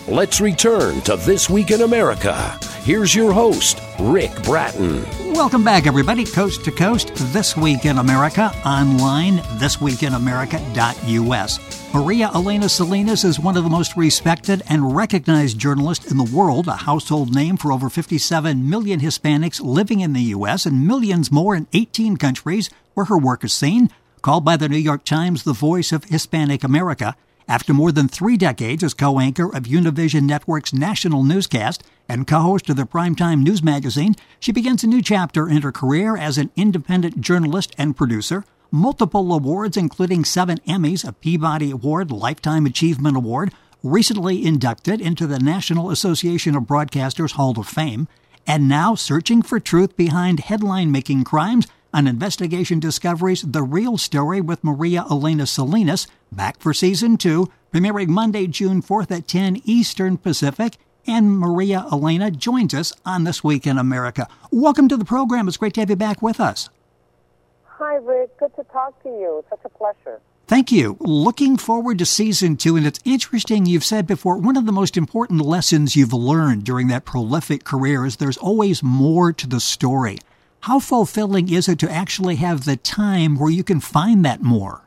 Let's return to This Week in America. Here's your host, Rick Bratton. Welcome back, everybody, coast to coast. This Week in America, online, thisweekinamerica.us. Maria Elena Salinas is one of the most respected and recognized journalists in the world, a household name for over 57 million Hispanics living in the U.S. and millions more in 18 countries where her work is seen. Called by the New York Times the voice of Hispanic America, after more than 3 decades as co-anchor of Univision Network's national newscast and co-host of the primetime news magazine, she begins a new chapter in her career as an independent journalist and producer. Multiple awards, including 7 Emmys, a Peabody Award, Lifetime Achievement Award, recently inducted into the National Association of Broadcasters Hall of Fame, and now searching for truth behind headline-making crimes. An investigation discoveries the real story with Maria Elena Salinas, back for Season 2, premiering Monday, June 4th at 10 Eastern Pacific. And Maria Elena joins us on This Week in America. Welcome to the program. It's great to have you back with us. Hi, Rick. Good to talk to you. Such a pleasure. Thank you. Looking forward to Season 2, and it's interesting, you've said before, one of the most important lessons you've learned during that prolific career is there's always more to the story. How fulfilling is it to actually have the time where you can find that more?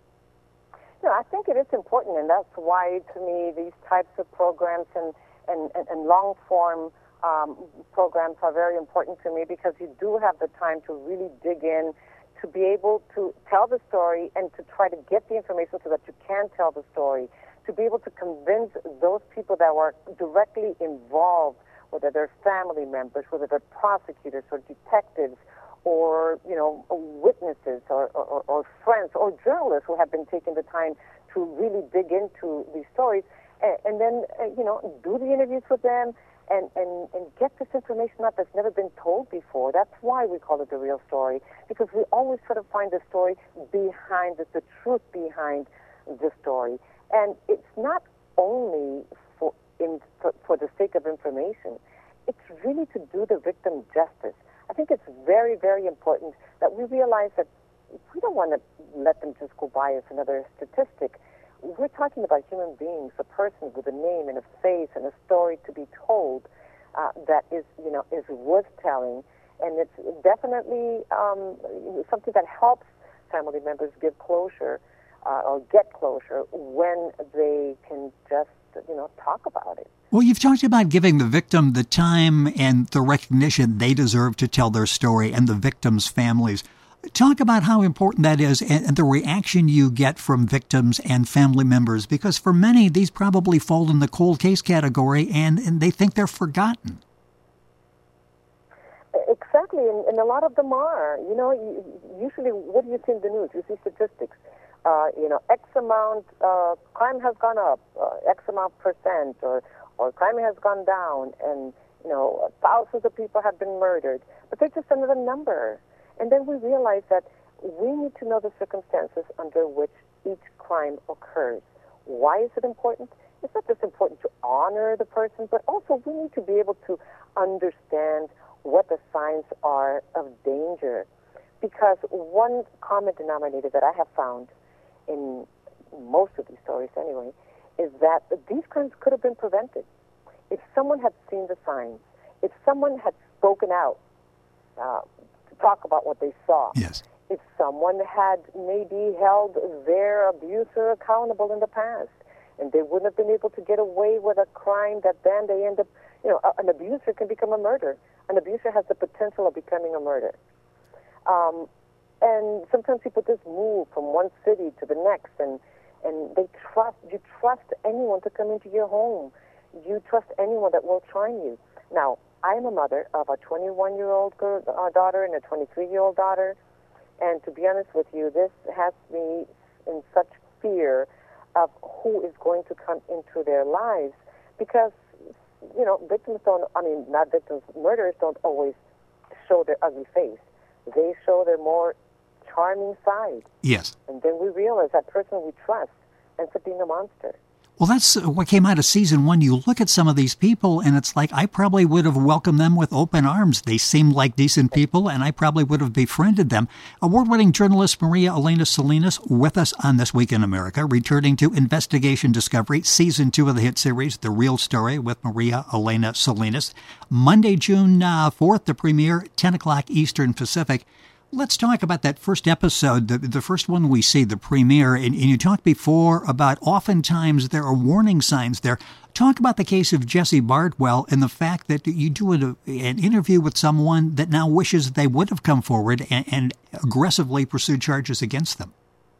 I think it is important, and that's why, to me, these types of programs and long-form programs are very important to me, because you do have the time to really dig in, to be able to tell the story and to try to get the information so that you can tell the story, to be able to convince those people that were directly involved, whether they're family members, whether they're prosecutors or detectives or, witnesses or friends or journalists who have been taking the time to really dig into these stories and then, do the interviews with them and get this information out that's never been told before. That's why we call it the real story, because we always try to find the story behind it, the truth behind the story. And it's not only for the sake of information. It's really to do the victim justice. I think it's very, very important that we realize that we don't want to let them just go by as another statistic. We're talking about human beings, a person with a name and a face and a story to be told that is worth telling. And it's definitely something that helps family members give closure or get closure when they can just talk about it. Well, you've talked about giving the victim the time and the recognition they deserve to tell their story, and the victims' families. Talk about how important that is and the reaction you get from victims and family members, because for many, these probably fall in the cold case category, and they think they're forgotten. Exactly, and a lot of them are. Usually, what do you see in the news? You see statistics. X amount, crime has gone up, X amount percent, or crime has gone down, and, thousands of people have been murdered. But they're just another number. And then we realize that we need to know the circumstances under which each crime occurs. Why is it important? It's not just important to honor the person, but also we need to be able to understand what the signs are of danger. Because one common denominator that I have found in most of these stories anyway, is that these crimes could have been prevented. If someone had seen the signs, if someone had spoken out to talk about what they saw, yes. If someone had maybe held their abuser accountable in the past, and they wouldn't have been able to get away with a crime that then they end up, an abuser can become a murder. An abuser has the potential of becoming a murder. And sometimes people just move from one city to the next, and you trust anyone to come into your home. You trust anyone that will train you. Now, I am a mother of a 21-year-old daughter and a 23-year-old daughter, and to be honest with you, this has me in such fear of who is going to come into their lives, because, murderers don't always show their ugly face. They show their more charming side. Yes. And then we realize that person we trust ends up being a monster. Well, that's what came out of season 1. You look at some of these people, and it's like I probably would have welcomed them with open arms. They seemed like decent people, and I probably would have befriended them. Award-winning journalist Maria Elena Salinas with us on This Week in America, returning to Investigation Discovery, season 2 of the hit series, The Real Story with Maria Elena Salinas. Monday, June 4th, the premiere, 10 o'clock Eastern Pacific. Let's talk about that first episode, the first one we see, the premiere. And you talked before about oftentimes there are warning signs there. Talk about the case of Jesse Bardwell and the fact that you do an interview with someone that now wishes they would have come forward and aggressively pursued charges against them.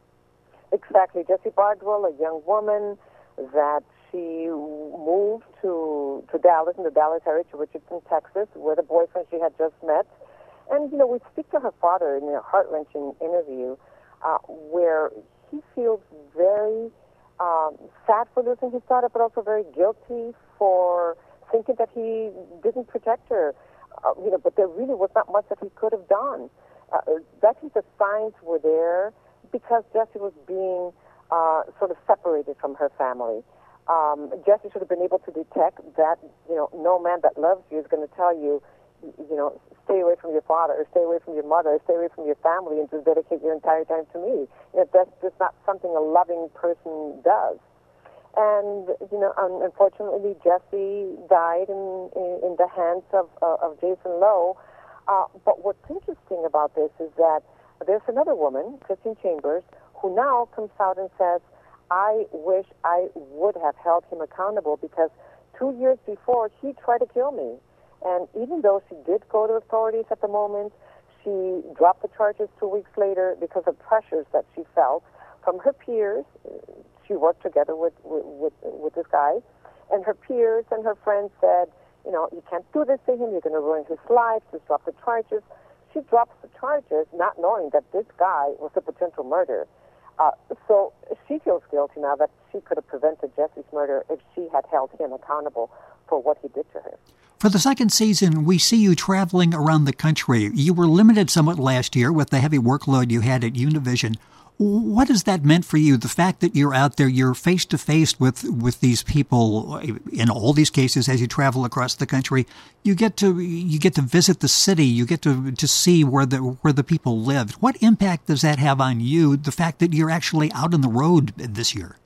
Exactly. Jesse Bardwell, a young woman that she moved to Dallas, in the Dallas area, to Richardson, Texas, with a boyfriend she had just met. And, we speak to her father in a heart-wrenching interview where he feels very sad for losing his daughter, but also very guilty for thinking that he didn't protect her. But there really was not much that he could have done. I think the signs were there because Jessie was being sort of separated from her family. Jessie should have been able to detect that, no man that loves you is going to tell you, stay away from your father, or stay away from your mother, or stay away from your family, and just dedicate your entire time to me. That's just not something a loving person does. And, unfortunately, Jesse died in the hands of Jason Lowe. But what's interesting about this is that there's another woman, Christine Chambers, who now comes out and says, I wish I would have held him accountable because 2 years before, he tried to kill me. And even though she did go to authorities at the moment, she dropped the charges 2 weeks later because of pressures that she felt from her peers. She worked together with this guy, and her peers and her friends said, you can't do this to him, you're going to ruin his life, just drop the charges. She drops the charges not knowing that this guy was a potential murderer. So she feels guilty now that she could have prevented Jesse's murder if she had held him accountable for what he did to her. For the second season, we see you traveling around the country. You were limited somewhat last year with the heavy workload you had at Univision. What has that meant for you? The fact that you're out there, you're face-to-face with these people in all these cases as you travel across the country. You get to visit the city. You get to see where the people lived. What impact does that have on you, the fact that you're actually out on the road this year?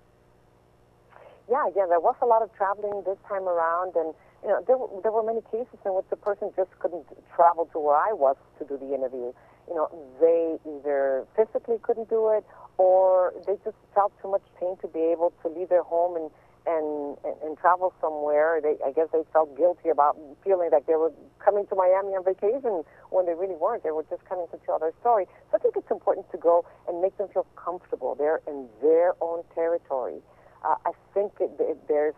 Yeah, there was a lot of traveling this time around, and there were many cases in which the person just couldn't travel to where I was to do the interview. They either physically couldn't do it, or they just felt too much pain to be able to leave their home and travel somewhere. I guess they felt guilty about feeling like they were coming to Miami on vacation when they really weren't. They were just coming to tell their story. So I think it's important to go and make them feel comfortable. They're in their own territory. I think there's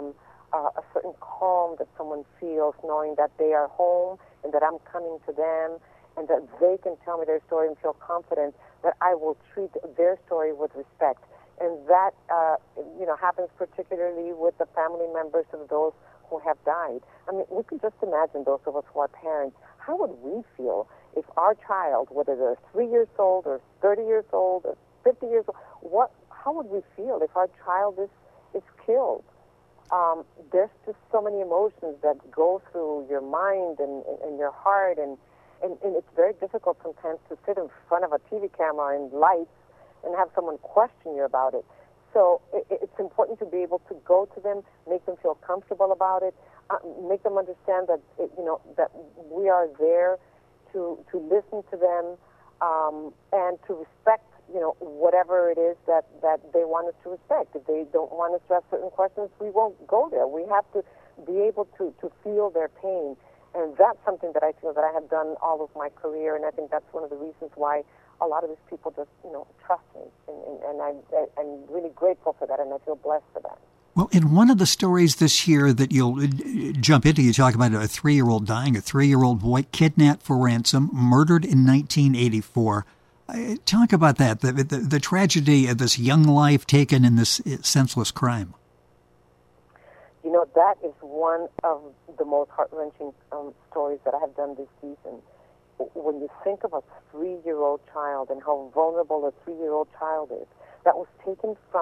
a certain calm that someone feels knowing that they are home and that I'm coming to them and that they can tell me their story and feel confident that I will treat their story with respect. And that, happens particularly with the family members of those who have died. I mean, we can just imagine those of us who are parents. How would we feel if our child, whether they're 3 years old or 30 years old or 50 years old, how would we feel if our child is killed? There's just so many emotions that go through your mind and your heart, and it's very difficult sometimes to sit in front of a TV camera and lights and have someone question you about it. So it's important to be able to go to them, make them feel comfortable about it, make them understand that that we are there to listen to them and to respect whatever it is that they want us to respect. If they don't want us to ask certain questions, we won't go there. We have to be able to feel their pain. And that's something that I feel that I have done all of my career, and I think that's one of the reasons why a lot of these people just, trust me. And I'm really grateful for that, and I feel blessed for that. Well, in one of the stories this year that you'll jump into, you talk about a 3-year-old dying, a 3-year-old boy kidnapped for ransom, murdered in 1984. Talk about that, the tragedy of this young life taken in this senseless crime. That is one of the most heart-wrenching stories that I have done this season. When you think of a 3-year-old child and how vulnerable a 3-year-old child is, that was taken from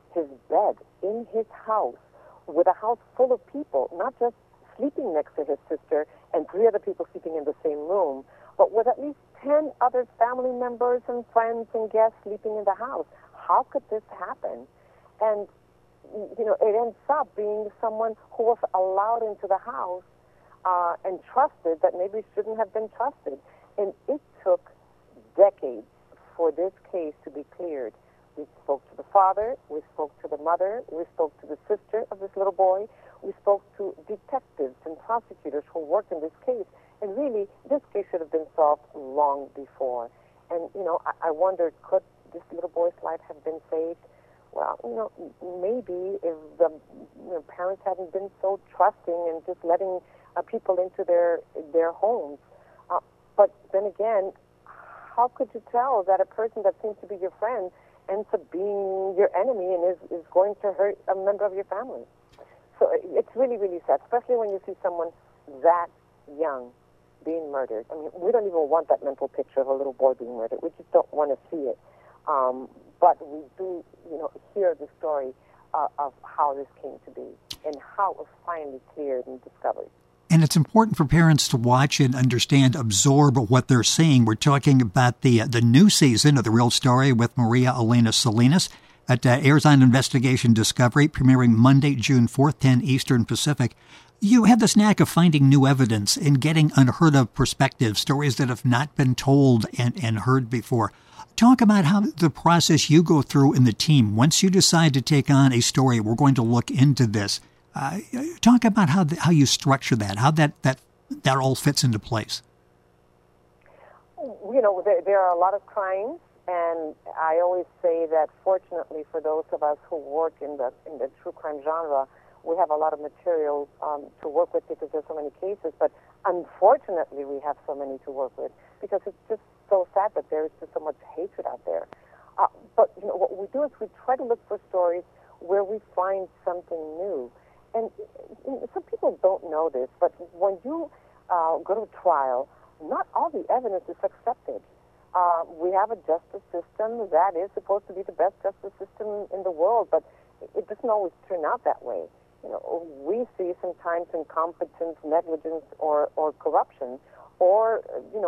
his bed in his house with a house full of people, not just sleeping next to his sister and 3 other people sleeping in the same room, but with at least 10 other family members and friends and guests sleeping in the house. How could this happen? And, it ends up being someone who was allowed into the house and trusted that maybe shouldn't have been trusted. And it took decades for this case to be cleared. We spoke to the father, we spoke to the mother, we spoke to the sister of this little boy, we spoke to detectives and prosecutors who worked in this case. And really, this case should have been solved long before. And, I wondered, could this little boy's life have been saved? Well, maybe if the parents hadn't been so trusting and just letting people into their homes. But then again, how could you tell that a person that seems to be your friend ends up being your enemy and is going to hurt a member of your family? So it's really, really sad, especially when you see someone that young being murdered. I mean, we don't even want that mental picture of a little boy being murdered. We just don't want to see it. But we do, hear the story of how this came to be and how it was finally cleared and discovered. And it's important for parents to watch and understand, absorb what they're seeing. We're talking about the new season of The Real Story with Maria Elena Salinas. It airs on Investigation Discovery, premiering Monday, June 4th, 10 Eastern Pacific. You have this knack of finding new evidence and getting unheard-of perspectives, stories that have not been told and heard before. Talk about how the process you go through in the team. Once you decide to take on a story, we're going to look into this. Talk about how you structure that, how that all fits into place. There are a lot of crimes, and I always say that fortunately for those of us who work in the true crime genre, we have a lot of material to work with because there's so many cases. But unfortunately, we have so many to work with because it's just so sad that there is just so much hatred out there. But what we do is we try to look for stories where we find something new. And some people don't know this, but when you go to trial, not all the evidence is accepted. We have a justice system that is supposed to be the best justice system in the world, but it doesn't always turn out that way. We see sometimes incompetence, negligence, or corruption, or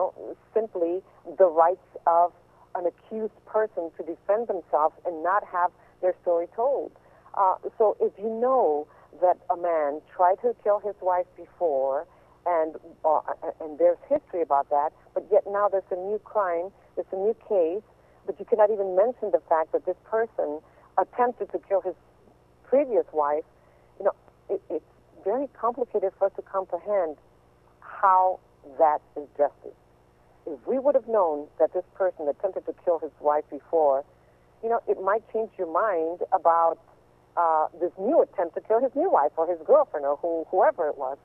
simply the rights of an accused person to defend themselves and not have their story told. So if you know that a man tried to kill his wife before, and there's history about that, but yet now there's a new crime, there's a new case, but you cannot even mention the fact that this person attempted to kill his previous wife, it's very complicated for us to comprehend how that is justice. If we would have known that this person attempted to kill his wife before, it might change your mind about this new attempt to kill his new wife or his girlfriend or whoever it was.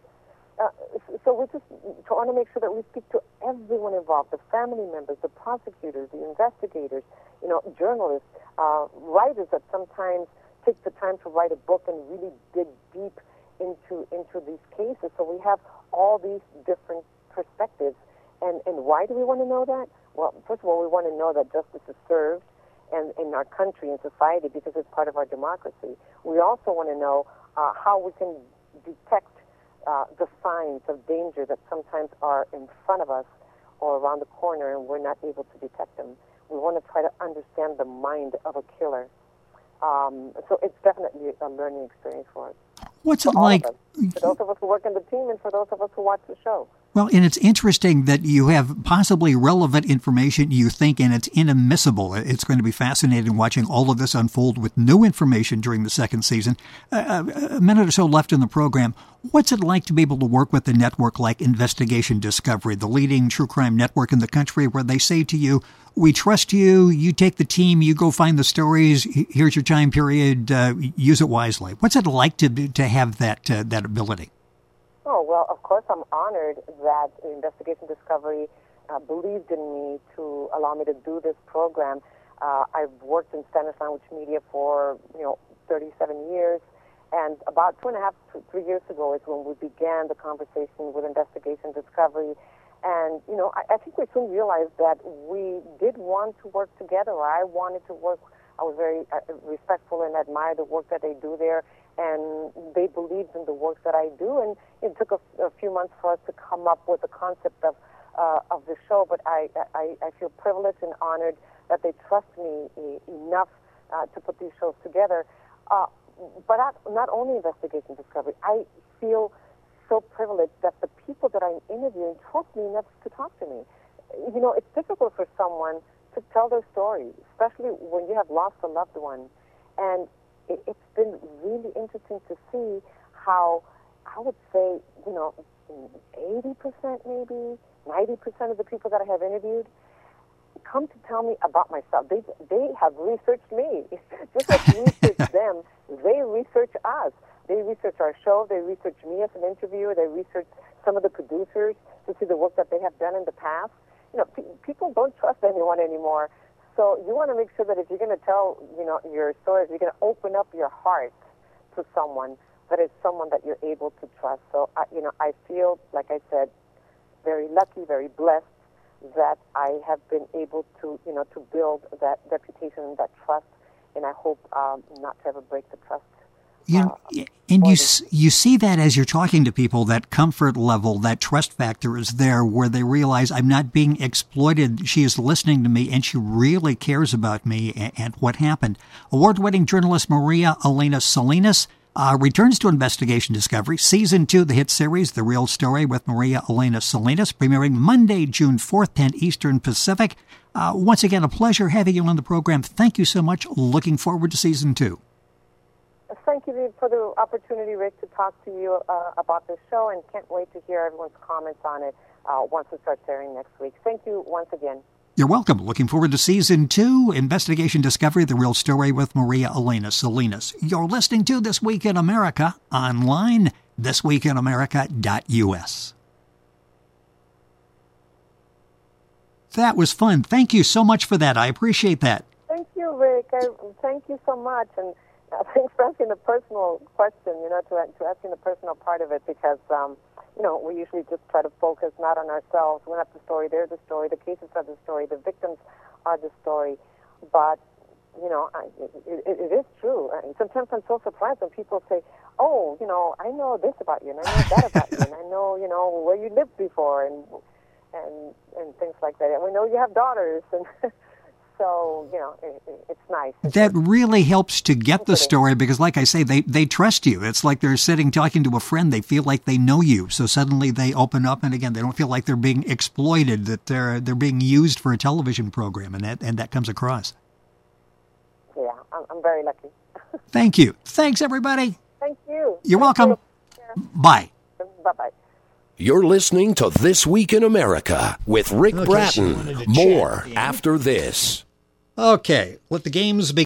So we just want to make sure that we speak to everyone involved, the family members, the prosecutors, the investigators, journalists, writers that sometimes take the time to write a book and really dig deep into these cases. So we have all these different perspectives. And why do we want to know that? Well, first of all, we want to know that justice is served and in our country and society because it's part of our democracy. We also want to know how we can detect the signs of danger that sometimes are in front of us or around the corner and we're not able to detect them. We want to try to understand the mind of a killer. So it's definitely a learning experience for us. What's it like? For those of us who work in the team and for those of us who watch the show. Well, and it's interesting that you have possibly relevant information you think, and it's inadmissible. It's going to be fascinating watching all of this unfold with new information during the second season. A minute or so left in the program. What's it like to be able to work with a network like Investigation Discovery, the leading true crime network in the country, where they say to you, we trust you, you take the team, you go find the stories, here's your time period, use it wisely. What's it like to have that ability? Oh, well, of course, I'm honored that Investigation Discovery believed in me to allow me to do this program. I've worked in Spanish language media for, 37 years, and about 2.5 to 3 years ago is when we began the conversation with Investigation Discovery. And, I think we soon realized that we did want to work together. I wanted to work I was very respectful and admired the work that they do there, and they believed in the work that I do. And it took a few months for us to come up with the concept of the show, but I feel privileged and honored that they trust me enough to put these shows together. But not only Investigation Discovery, I feel so privileged that the people that I'm interviewing trust me enough to talk to me. You know, it's difficult for someone to tell their story, especially when you have lost a loved one. And it's been really interesting to see how, I would say, 80% maybe, 90% of the people that I have interviewed come to tell me about myself. They have researched me. Just like we research them, they research us. They research our show. They research me as an interviewer. They research some of the producers to see the work that they have done in the past. You know, people don't trust anyone anymore. So you want to make sure that if you're going to tell, your stories, you're going to open up your heart to someone that is someone that you're able to trust. So, I feel, like I said, very lucky, very blessed that I have been able to, to build that reputation and that trust, and I hope not to ever break the trust. You see that as you're talking to people, that comfort level, that trust factor is there where they realize I'm not being exploited. She is listening to me and she really cares about me and what happened. Award-winning journalist Maria Elena Salinas returns to Investigation Discovery, Season 2, the hit series, The Real Story with Maria Elena Salinas, premiering Monday, June 4th, 10 Eastern Pacific. Once again, a pleasure having you on the program. Thank you so much. Looking forward to Season 2. Thank you for the opportunity, Rick, to talk to you about this show, and can't wait to hear everyone's comments on it once it starts airing next week. Thank you once again. You're welcome. Looking forward to Season 2, Investigation Discovery, The Real Story with Maria Elena Salinas. You're listening to This Week in America online, thisweekinamerica.us. That was fun. Thank you so much for that. I appreciate that. Thank you, Rick. Thank you so much. And thanks for asking the personal question, to asking the personal part of it, because, we usually just try to focus not on ourselves. We're not the story, they're the story, the cases are the story, the victims are the story. But, it is true. And sometimes I'm so surprised when people say, oh, I know this about you, and I know that about you, and I know, where you lived before, and things like that. And we know you have daughters, and so, it's nice. That really helps to get the story because, like I say, they trust you. It's like they're sitting talking to a friend. They feel like they know you. So suddenly they open up, and again, they don't feel like they're being exploited, that they're being used for a television program, and that comes across. Yeah, I'm very lucky. Thank you. Thanks, everybody. Thank you. You're welcome. Bye. Bye-bye. You're listening to This Week in America with Rick Bratton. More after this. Okay, let the games begin.